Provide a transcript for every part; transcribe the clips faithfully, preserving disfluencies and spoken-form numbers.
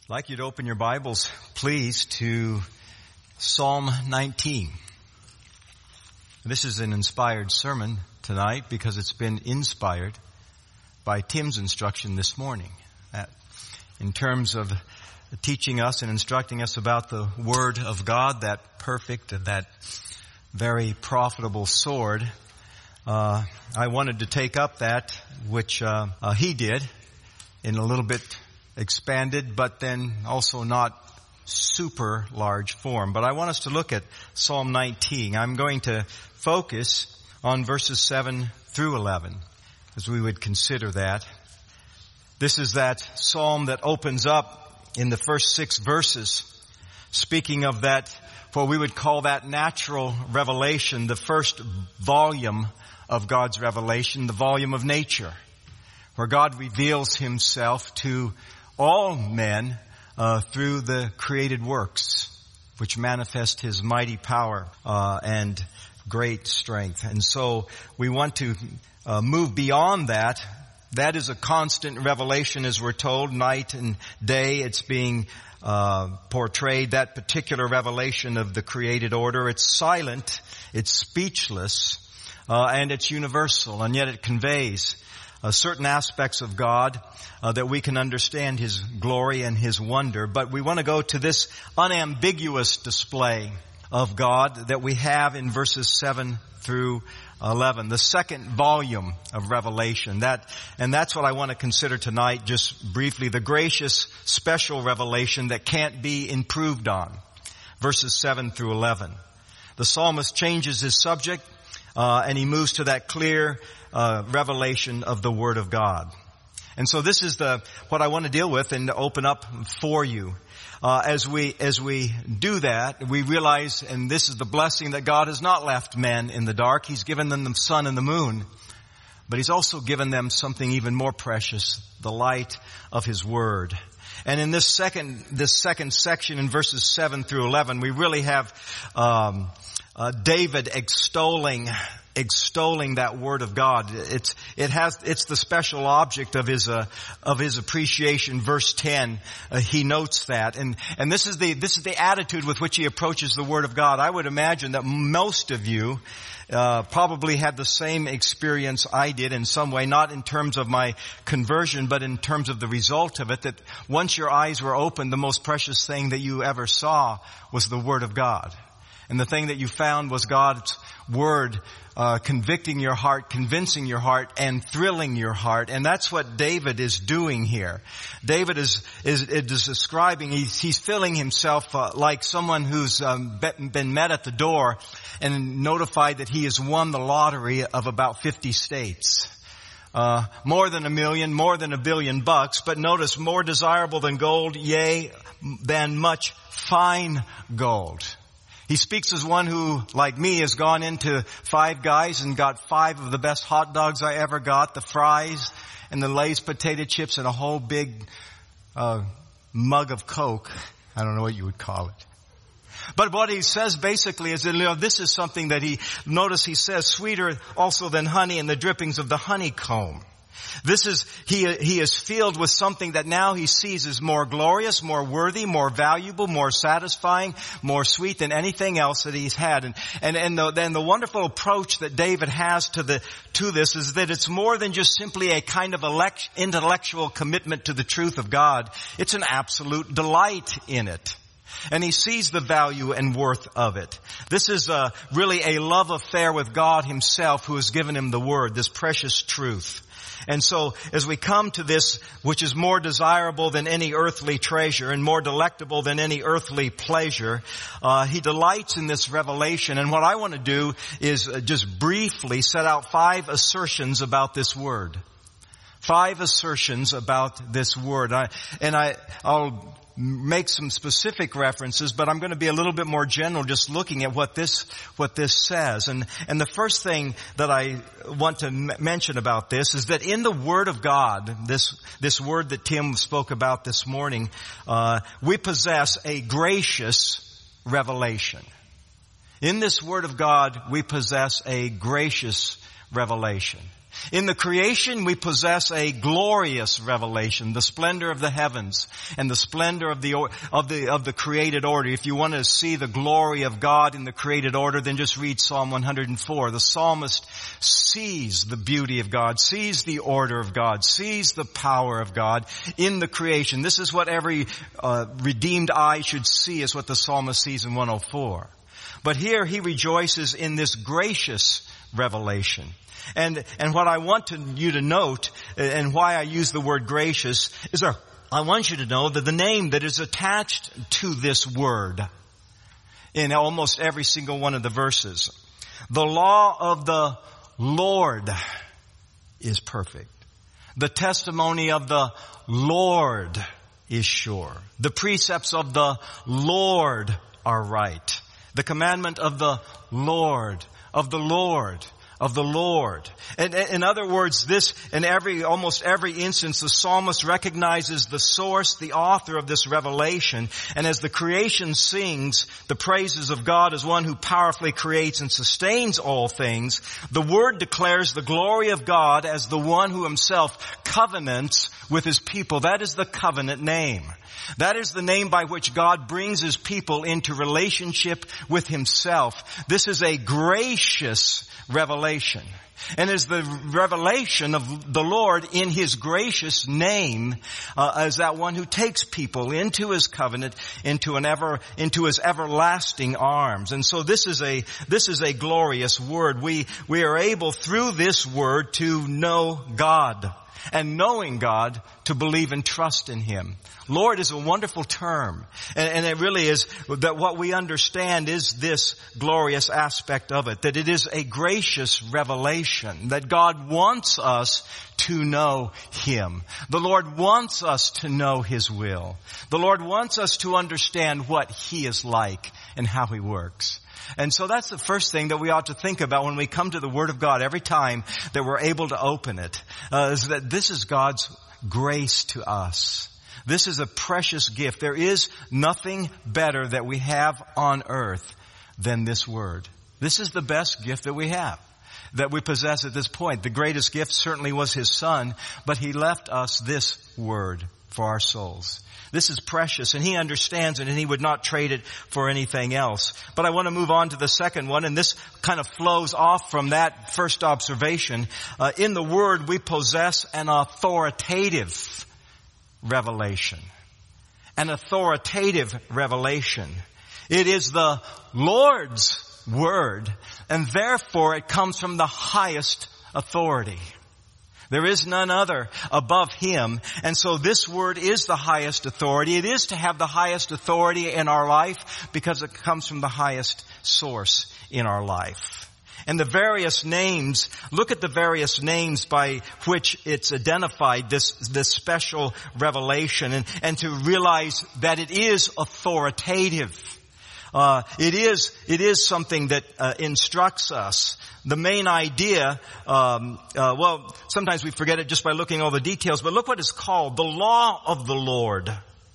I'd like you to open your Bibles, please, to Psalm nineteen. This is an inspired sermon tonight because it's been inspired by Tim's instruction this morning at, in terms of teaching us and instructing us about the Word of God, that perfect and that very profitable sword. Uh, I wanted to take up that which uh, uh, he did in a little bit expanded, but then also not super large form. But I want us to look at Psalm nineteen. I'm going to focus on verses seven through eleven as we would consider that. This is that psalm that opens up in the first six verses, speaking of that, what we would call that natural revelation, the first volume of God's revelation, the volume of nature, where God reveals himself to all men uh, through the created works, which manifest his mighty power uh, and great strength. And so we want to uh, move beyond that. That is a constant revelation, as we're told, night and day. It's being uh, portrayed, that particular revelation of the created order. It's silent, it's speechless, uh, and it's universal, and yet it conveys Uh, certain aspects of God uh, that we can understand his glory and his wonder. But we want to go to this unambiguous display of God that we have in verses seven through eleven, the second volume of Revelation. That, and that's what I want to consider tonight, just briefly, the gracious, special revelation that can't be improved on. Verses seven through eleven. The psalmist changes his subject uh, and he moves to that clear Uh, revelation of the Word of God. And so this is the, what I want to deal with and open up for you. Uh, as we, as we do that, we realize, and this is the blessing, that God has not left men in the dark. He's given them the sun and the moon, but he's also given them something even more precious, the light of his Word. And in this second, this second section in verses seven through eleven, we really have, um, uh, David extolling extolling that Word of God. It's, it has, it's the special object of his, uh, of his appreciation. Verse ten, uh, he notes that. And, and this is the, this is the attitude with which he approaches the Word of God. I would imagine that most of you, uh, probably had the same experience I did in some way, not in terms of my conversion, but in terms of the result of it, that once your eyes were opened, the most precious thing that you ever saw was the Word of God. And the thing that you found was God's Word uh, convicting your heart, convincing your heart, and thrilling your heart. And that's what David is doing here. David is is, is describing, he's, he's feeling himself uh, like someone who's um, been met at the door and notified that he has won the lottery of about fifty states. Uh, more than a million, more than a billion bucks, but notice, more desirable than gold, yea, than much fine gold. He speaks as one who, like me, has gone into Five Guys and got five of the best hot dogs I ever got, the fries and the Lay's potato chips and a whole big uh mug of Coke. I don't know what you would call it. But what he says basically is that, you know, this is something that he, notice he says, sweeter also than honey and the drippings of the honeycomb. This is, he, he is filled with something that now he sees is more glorious, more worthy, more valuable, more satisfying, more sweet than anything else that he's had. And, and, and the, and the wonderful approach that David has to the, to this is that it's more than just simply a kind of elect, intellectual commitment to the truth of God. It's an absolute delight in it. And he sees the value and worth of it. This is uh, really a love affair with God himself, who has given him the Word, this precious truth. And so, as we come to this, which is more desirable than any earthly treasure and more delectable than any earthly pleasure, uh, he delights in this revelation. And what I want to do is just briefly set out five assertions about this Word. Five assertions about this Word. I, and I, I'll make some specific references, but I'm going to be a little bit more general, just looking at what this, what this says. And, and the first thing that I want to m- mention about this is that in the Word of God, this, this Word that Tim spoke about this morning, uh, we possess a gracious revelation. In this Word of God, we possess a gracious revelation. In the creation, we possess a glorious revelation, the splendor of the heavens and the splendor of the, of the, of the created order. If you want to see the glory of God in the created order, then just read Psalm one hundred four. The psalmist sees the beauty of God, sees the order of God, sees the power of God in the creation. This is what every uh, redeemed eye should see, is what the psalmist sees in one oh four. But here he rejoices in this gracious revelation. And, and what I want to, you to note, and why I use the word gracious, is our, I want you to know that the name that is attached to this word in almost every single one of the verses, the law of the Lord is perfect. The testimony of the Lord is sure. The precepts of the Lord are right. The commandment of the Lord, of the Lord, of the Lord. And in other words, this, in every, almost every instance, the psalmist recognizes the source, the author of this revelation. And as the creation sings the praises of God as one who powerfully creates and sustains all things, the word declares the glory of God as the one who himself covenants with his people. That is the covenant name. That is the name by which God brings his people into relationship with himself. This is a gracious revelation. And is the revelation of the Lord in his gracious name uh, as that one who takes people into his covenant, into an ever, into his everlasting arms. And so this is a, this is a glorious word. We, we are able through this word to know God. And knowing God, to believe and trust in him. Lord is a wonderful term. And, and it really is that what we understand is this glorious aspect of it. That it is a gracious revelation. That God wants us to know him. The Lord wants us to know his will. The Lord wants us to understand what he is like and how he works. And so that's the first thing that we ought to think about when we come to the Word of God every time that we're able to open it, uh, is that this is God's grace to us. This is a precious gift. There is nothing better that we have on earth than this Word. This is the best gift that we have, that we possess at this point. The greatest gift certainly was his Son, but he left us this Word for our souls. This is precious, and he understands it, and he would not trade it for anything else. But I want to move on to the second one, and this kind of flows off from that first observation. Uh, in the Word, we possess an authoritative revelation. An authoritative revelation. It is the Lord's Word, and therefore it comes from the highest authority. There is none other above him. And so this word is the highest authority. It is to have the highest authority in our life because it comes from the highest source in our life. And the various names, look at the various names by which it's identified, this, this special revelation, and, and to realize that it is authoritative. Uh, it is, it is something that uh, instructs us. The main idea, um, uh, well, sometimes we forget it just by looking at all the details, but look what it's called, the law of the Lord.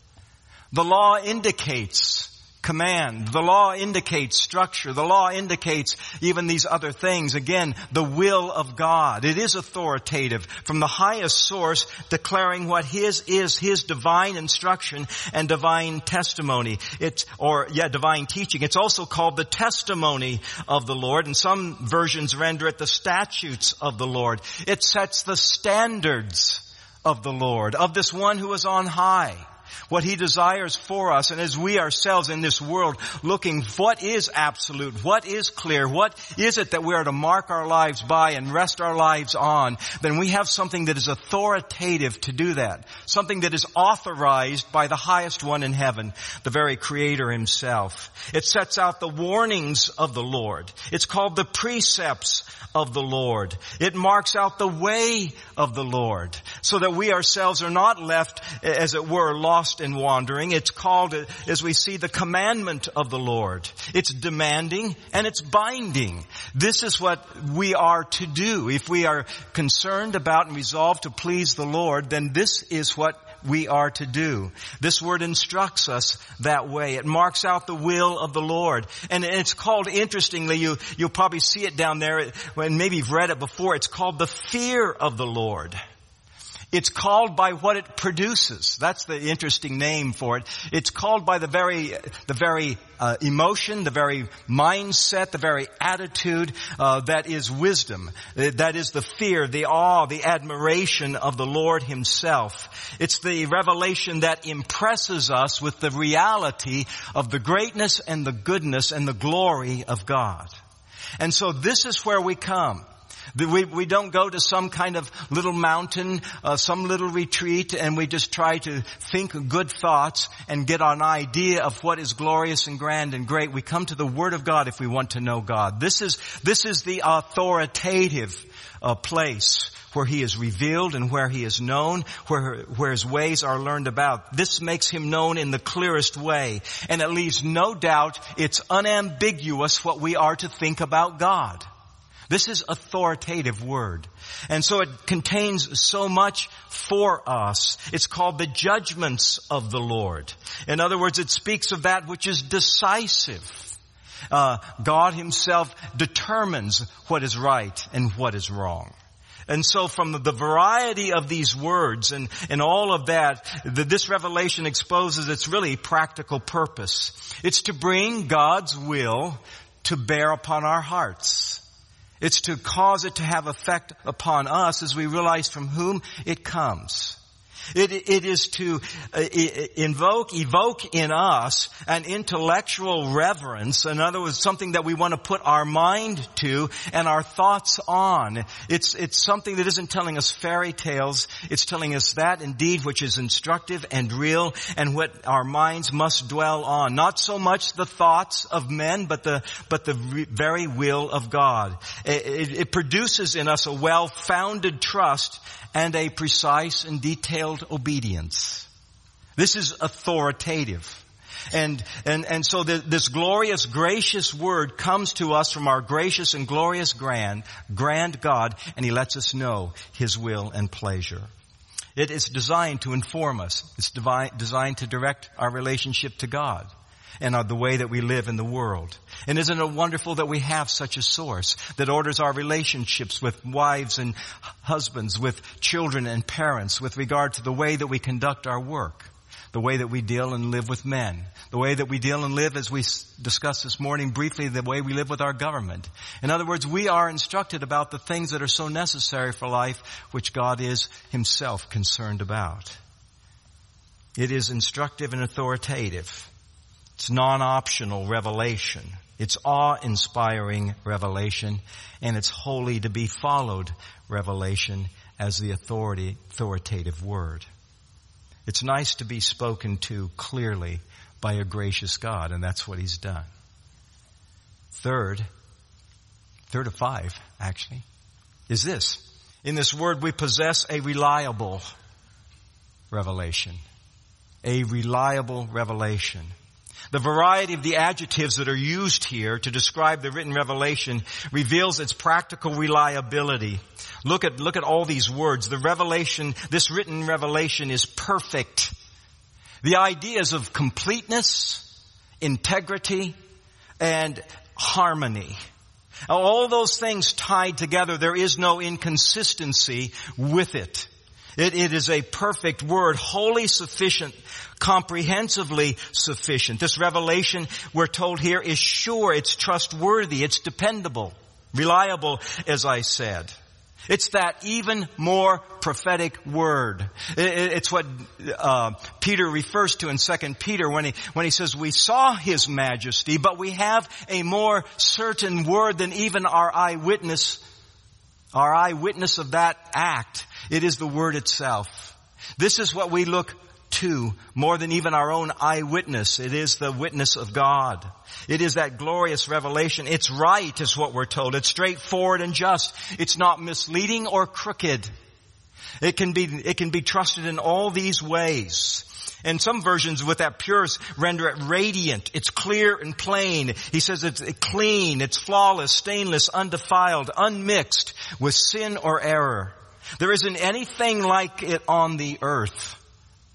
The law indicates command. The law indicates structure. The law indicates even these other things. Again, the will of God. It is authoritative from the highest source, declaring what his is, his divine instruction and divine testimony. It's, or, yeah, divine teaching. It's also called the testimony of the Lord, and some versions render it the statutes of the Lord. It sets the standards of the Lord, of this one who is on high. What he desires for us, and as we ourselves in this world looking what is absolute, what is clear, what is it that we are to mark our lives by and rest our lives on, then we have something that is authoritative to do that. Something that is authorized by the highest one in heaven, the very Creator himself. It sets out the warnings of the Lord. It's called the precepts of the Lord. It marks out the way of the Lord so that we ourselves are not left, as it were, lost and wandering. It's called, as we see, the commandment of the Lord. It's demanding and it's binding. This is what we are to do. If we are concerned about and resolved to please the Lord, then this is what we are to do. This word instructs us that way. It marks out the will of the Lord. And it's called, interestingly, you, you'll probably see it down there, and maybe you've read it before, it's called the fear of the Lord. It's called by what it produces. That's the interesting name for it. It's called by the very, the very uh, emotion, the very mindset, the very attitude uh, that is wisdom. That is the fear, the awe, the admiration of the Lord Himself. It's the revelation that impresses us with the reality of the greatness and the goodness and the glory of God. And so this is where we come. We, we don't go to some kind of little mountain, uh, some little retreat, and we just try to think good thoughts and get an idea of what is glorious and grand and great. We come to the Word of God if we want to know God. This is, this is the authoritative uh, place where He is revealed and where He is known, where, where His ways are learned about. This makes Him known in the clearest way. And it leaves no doubt it's unambiguous what we are to think about God. This is authoritative word. And so it contains so much for us. It's called the judgments of the Lord. In other words, it speaks of that which is decisive. Uh, God Himself determines what is right and what is wrong. And so from the variety of these words and, and all of that, the, this revelation exposes its really practical purpose. It's to bring God's will to bear upon our hearts. It's to cause it to have effect upon us as we realize from whom it comes. It, it is to uh, invoke, evoke in us an intellectual reverence. In other words, something that we want to put our mind to and our thoughts on. It's, it's something that isn't telling us fairy tales. It's telling us that indeed which is instructive and real and what our minds must dwell on. Not so much the thoughts of men, but the, but the re- very will of God. It, it, it produces in us a well-founded trust and a precise and detailed obedience. This is authoritative. And, and, and so the, this glorious, gracious word comes to us from our gracious and glorious grand, grand God, and He lets us know His will and pleasure. It is designed to inform us. It's divine, designed to direct our relationship to God and the way that we live in the world. And isn't it wonderful that we have such a source that orders our relationships with wives and husbands, with children and parents, with regard to the way that we conduct our work, the way that we deal and live with men, the way that we deal and live, as we discussed this morning briefly, the way we live with our government. In other words, we are instructed about the things that are so necessary for life, which God is Himself concerned about. It is instructive and authoritative. It's non-optional revelation. It's awe-inspiring revelation, and it's wholly to be followed revelation as the authority, authoritative word. It's nice to be spoken to clearly by a gracious God, and that's what He's done. Third, third of five, actually, is this. In this word, we possess a reliable revelation. A reliable revelation. The variety of the adjectives that are used here to describe the written revelation reveals its practical reliability. Look at, look at all these words. The revelation, this written revelation is perfect. The ideas of completeness, integrity, and harmony. All those things tied together, there is no inconsistency with it. It, it is a perfect word, wholly sufficient, comprehensively sufficient. This revelation, we're told here, is sure, it's trustworthy, it's dependable, reliable, as I said. It's that even more prophetic word. It, it, it's what uh, Peter refers to in Second Peter when he when he says, "We saw His majesty, but we have a more certain word than even our eyewitness, our eyewitness of that act." It is the word itself. This is what we look to more than even our own eyewitness. It is the witness of God. It is that glorious revelation. It's right, is what we're told. It's straightforward and just. It's not misleading or crooked. It can be, it can be trusted in all these ways. And some versions with that purest render it radiant. It's clear and plain. He says it's clean, it's flawless, stainless, undefiled, unmixed with sin or error. There isn't anything like it on the earth.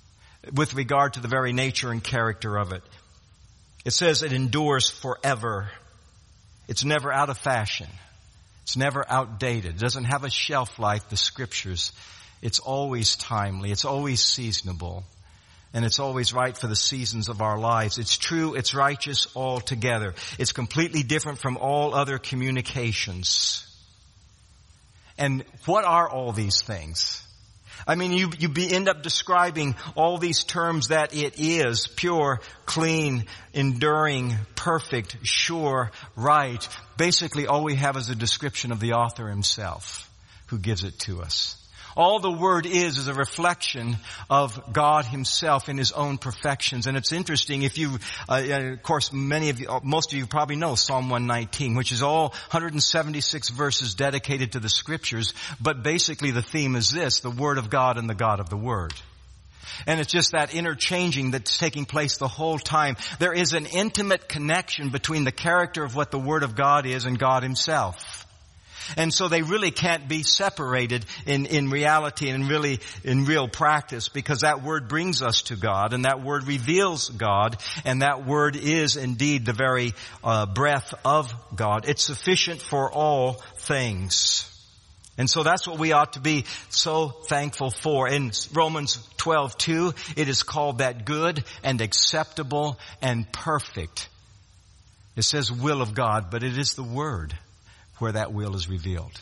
with regard to the very nature and character of it. It says it endures forever. It's never out of fashion. It's never outdated. It doesn't have a shelf life, the Scriptures. It's always timely. It's always seasonable. And it's always right for the seasons of our lives. It's true. It's righteous altogether. It's completely different from all other communications. And what are all these things? I mean, you, you be, end up describing all these terms that it is: pure, clean, enduring, perfect, sure, right. Basically, all we have is a description of the author himself who gives it to us. All the word is is a reflection of God himself in his own perfections. And it's interesting, if you, uh, of course, many of you, most of you probably know Psalm one nineteen, which is all one hundred seventy-six verses dedicated to the Scriptures. But basically the theme is this: the Word of God and the God of the Word. And it's just that interchanging that's taking place the whole time. There is an intimate connection between the character of what the Word of God is and God himself. And so they really can't be separated in, in reality and really in real practice, because that word brings us to God, and that word reveals God, and that word is indeed the very uh, breath of God. It's sufficient for all things. And so that's what we ought to be so thankful for. In Romans twelve two, it is called that good and acceptable and perfect. It says will of God, but it is the word where that will is revealed.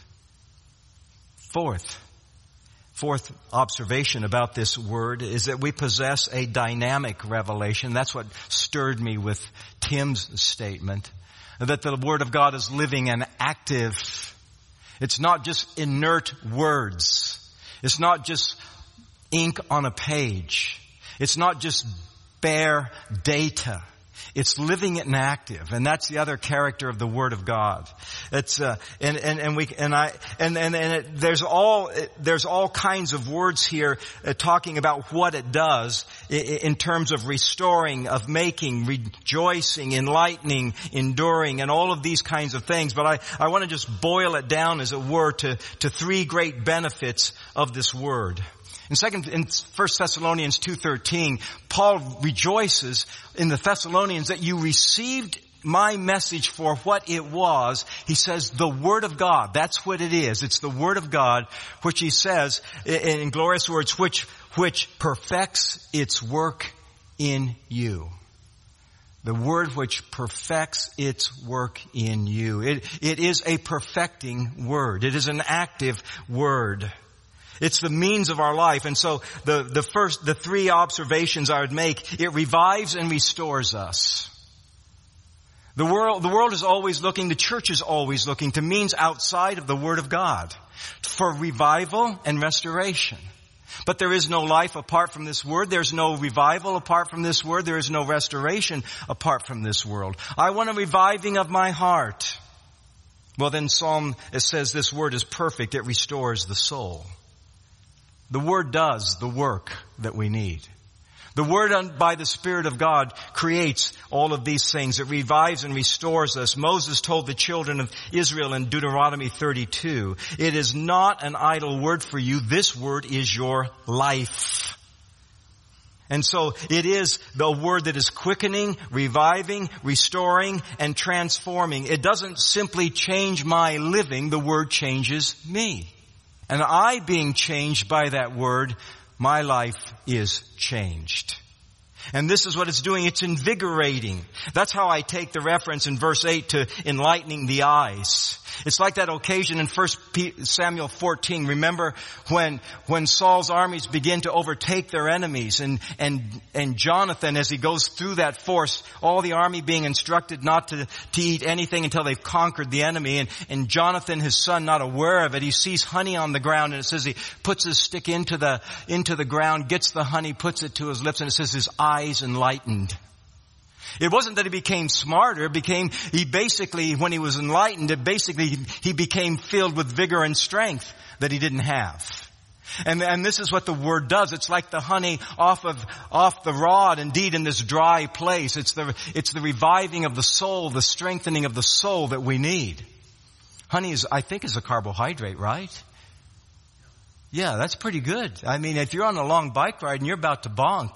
Fourth, fourth observation about this word is that we possess a dynamic revelation. That's what stirred me with Tim's statement, that the Word of God is living and active. It's not just inert words. It's not just ink on a page. It's not just bare data. It's living and active, and that's the other character of the Word of God. It's uh, and and and we and I and and and it, there's all it, there's all kinds of words here uh, talking about what it does in, in terms of restoring, of making, rejoicing, enlightening, enduring, and all of these kinds of things. But I I want to just boil it down, as it were, to to three great benefits of this word. In second, in First Thessalonians two thirteen, Paul rejoices in the Thessalonians that you received my message for what it was. He says the Word of God. That's what it is. It's the Word of God, which he says in, in glorious words, which which perfects its work in you. The Word which perfects its work in you. It it is a perfecting Word. It is an active Word. It's the means of our life. And so the, the first, the three observations I would make: it revives and restores us. The world, the world is always looking, the church is always looking to means outside of the Word of God for revival and restoration. But there is no life apart from this Word. There's no revival apart from this Word. There is no restoration apart from this world. I want a reviving of my heart. Well, then Psalm, it says this Word is perfect. It restores the soul. The Word does the work that we need. The Word by the Spirit of God creates all of these things. It revives and restores us. Moses told the children of Israel in Deuteronomy thirty-two, it is not an idle word for you. This word is your life. And so it is the word that is quickening, reviving, restoring, and transforming. It doesn't simply change my living. The word changes me. And I, being changed by that word, my life is changed. And this is what it's doing. It's invigorating. That's how I take the reference in verse eight to enlightening the eyes. It's like that occasion in First Samuel fourteen. Remember when, when Saul's armies begin to overtake their enemies, and, and, and Jonathan, as he goes through that force, all the army being instructed not to, to eat anything until they've conquered the enemy. And, and Jonathan, his son, not aware of it, he sees honey on the ground, and it says he puts his stick into the, into the ground, gets the honey, puts it to his lips, and it says his eyes enlightened. It wasn't that he became smarter. It became, he basically, when he was enlightened, it basically, he became filled with vigor and strength that he didn't have. And, and this is what the Word does. It's like the honey off of, off the rod, indeed, in this dry place. It's the, it's the reviving of the soul, the strengthening of the soul that we need. Honey is, I think, is a carbohydrate, right? Yeah, that's pretty good. I mean, if you're on a long bike ride and you're about to bonk,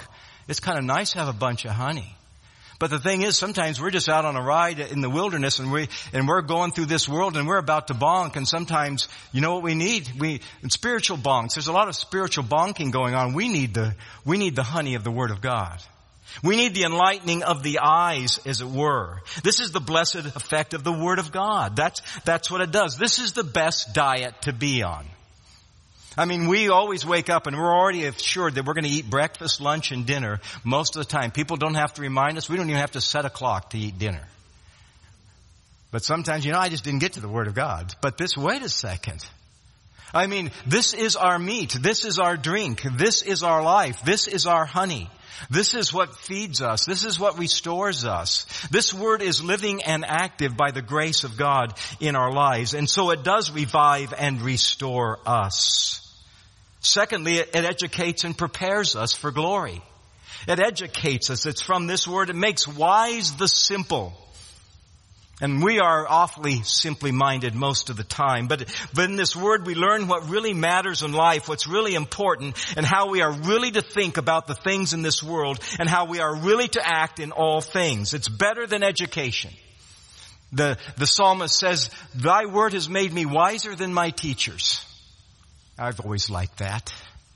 It's kind of nice to have a bunch of honey. But the thing is, sometimes we're just out on a ride in the wilderness and we, and we're going through this world and we're about to bonk, and sometimes, you know what we need? We, spiritual bonks. There's a lot of spiritual bonking going on. We need the, we need the honey of the Word of God. We need the enlightening of the eyes, as it were. This is the blessed effect of the Word of God. That's, that's what it does. This is the best diet to be on. I mean, we always wake up and we're already assured that we're going to eat breakfast, lunch, and dinner most of the time. People don't have to remind us. We don't even have to set a clock to eat dinner. But sometimes, you know, I just didn't get to the Word of God. But this, wait a second. I mean, this is our meat. This is our drink. This is our life. This is our honey. This is what feeds us. This is what restores us. This Word is living and active by the grace of God in our lives. And so it does revive and restore us. Secondly, it educates and prepares us for glory. It educates us. It's from this Word. It makes wise the simple. And we are awfully simply minded most of the time. But, but in this Word we learn what really matters in life, what's really important, and how we are really to think about the things in this world, and how we are really to act in all things. It's better than education. The, the psalmist says, "Thy Word has made me wiser than my teachers." I've always liked that.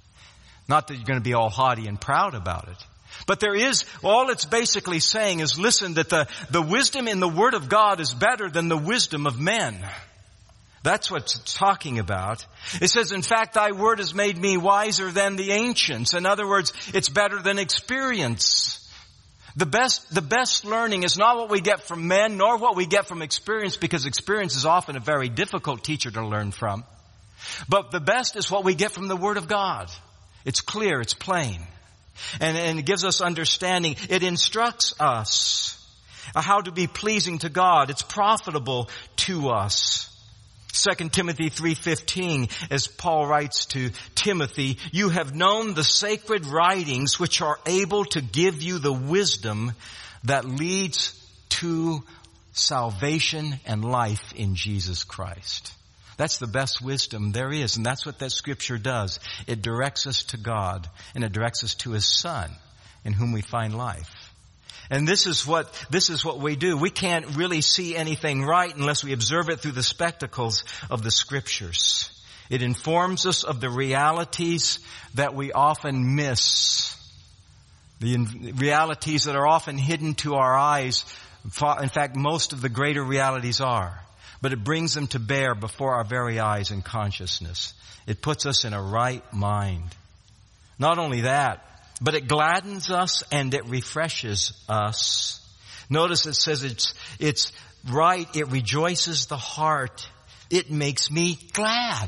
Not that you're going to be all haughty and proud about it. But there is, all it's basically saying is, listen, that the, the wisdom in the Word of God is better than the wisdom of men. That's what it's talking about. It says, in fact, thy Word has made me wiser than the ancients. In other words, it's better than experience. The best, the best learning is not what we get from men, nor what we get from experience, because experience is often a very difficult teacher to learn from. But the best is what we get from the Word of God. It's clear, it's plain. And, and it gives us understanding. It instructs us how to be pleasing to God. It's profitable to us. Second Timothy three fifteen, as Paul writes to Timothy, "You have known the sacred writings which are able to give you the wisdom that leads to salvation and life in Jesus Christ." That's the best wisdom there is, and that's what that scripture does. It directs us to God, and it directs us to His Son, in whom we find life. And this is what, this is what we do. We can't really see anything right unless we observe it through the spectacles of the scriptures. It informs us of the realities that we often miss. The realities that are often hidden to our eyes. In fact, most of the greater realities are. But it brings them to bear before our very eyes and consciousness. It puts us in a right mind. Not only that, but it gladdens us and it refreshes us. Notice it says it's, it's right, it rejoices the heart. It makes me glad.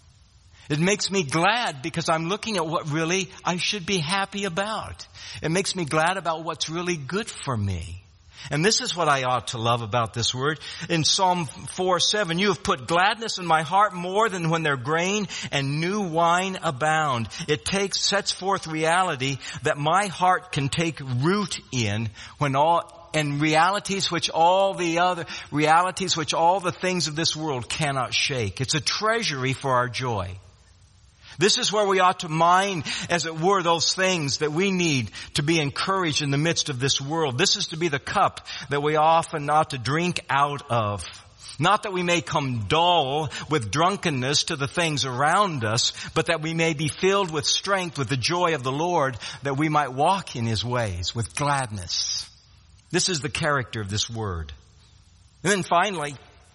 It makes me glad because I'm looking at what really I should be happy about. It makes me glad about what's really good for me. And this is what I ought to love about this Word. In Psalm four seven, "You have put gladness in my heart more than when their grain and new wine abound." It takes, sets forth reality that my heart can take root in when all, and realities which all the other, realities which all the things of this world cannot shake. It's a treasury for our joy. This is where we ought to mine, as it were, those things that we need to be encouraged in the midst of this world. This is to be the cup that we often ought to drink out of. Not that we may come dull with drunkenness to the things around us, but that we may be filled with strength, with the joy of the Lord, that we might walk in His ways with gladness. This is the character of this Word. And then finally,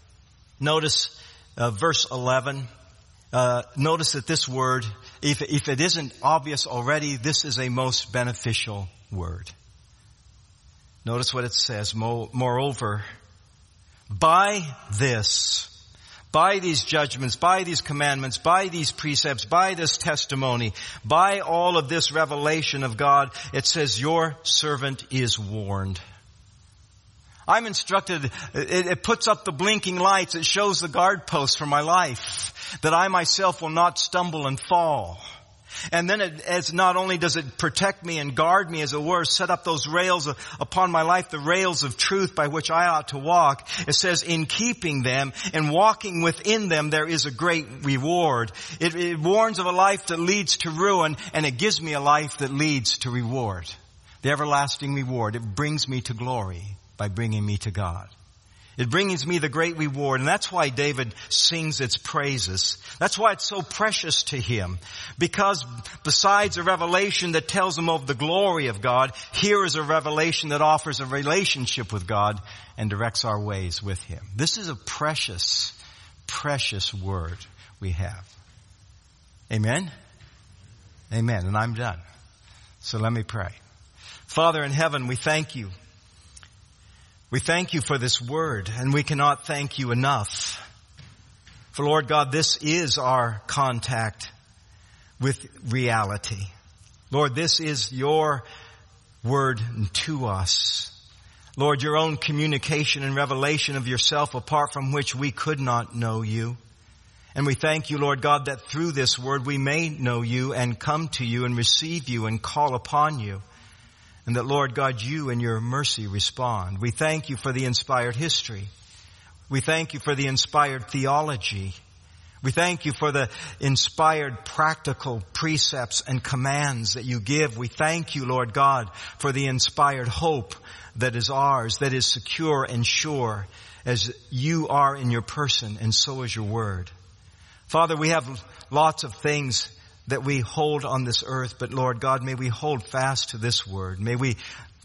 notice uh, verse eleven. Uh, notice that this word, if, if it isn't obvious already, this is a most beneficial word. Notice what it says. Moreover, by this, by these judgments, by these commandments, by these precepts, by this testimony, by all of this revelation of God, it says, your servant is warned. I'm instructed, it, it puts up the blinking lights, it shows the guard-posts for my life, that I myself will not stumble and fall. And then it, as not only does it protect me and guard me, as it were, set up those rails upon my life, the rails of truth by which I ought to walk. It says, in keeping them and walking within them, there is a great reward. It, it warns of a life that leads to ruin, and it gives me a life that leads to reward. the everlasting reward. It brings me to glory by bringing me to God. It brings me the great reward, and that's why David sings its praises. That's why it's so precious to him. Because besides a revelation that tells him of the glory of God, here is a revelation that offers a relationship with God and directs our ways with him. This is a precious, precious word we have. Amen? Amen. And I'm done. So let me pray. Father in heaven, we thank you. We thank you for this word, and we cannot thank you enough. For Lord God, this is our contact with reality. Lord, this is your word to us. Lord, your own communication and revelation of yourself, apart from which we could not know you. And we thank you, Lord God, that through this word we may know you and come to you and receive you and call upon you. And that, Lord God, you in your mercy respond. We thank you for the inspired history. We thank you for the inspired theology. We thank you for the inspired practical precepts and commands that you give. We thank you, Lord God, for the inspired hope that is ours, that is secure and sure, as you are in your person, and so is your word. Father, we have lots of things that we hold on this earth, but Lord God, may we hold fast to this word. May we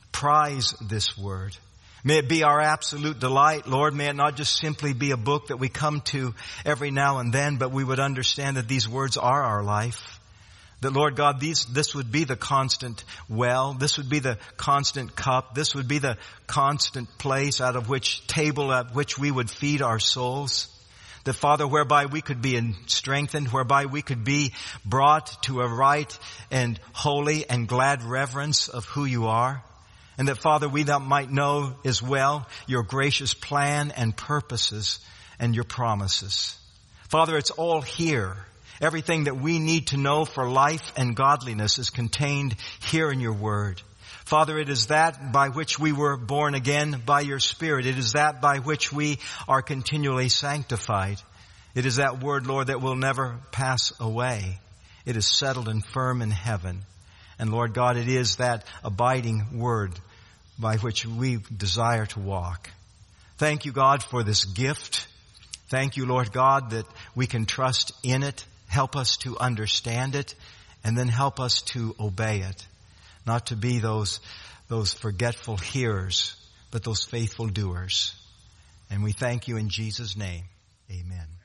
prize this word. May it be our absolute delight, Lord. May it not just simply be a book that we come to every now and then, but we would understand that these words are our life. That, Lord God, these, this would be the constant well. This would be the constant cup. This would be the constant place out of which, table at which we would feed our souls. That, Father, whereby we could be strengthened, whereby we could be brought to a right and holy and glad reverence of who you are. And that, Father, we that might know as well your gracious plan and purposes and your promises. Father, it's all here. Everything that we need to know for life and godliness is contained here in your word. Father, it is that by which we were born again by your Spirit. It is that by which we are continually sanctified. It is that word, Lord, that will never pass away. It is settled and firm in heaven. And Lord God, it is that abiding word by which we desire to walk. Thank you, God, for this gift. Thank you, Lord God, that we can trust in it. Help us to understand it, and then help us to obey it. Not to be those, those forgetful hearers, but those faithful doers. And we thank you in Jesus' name. Amen.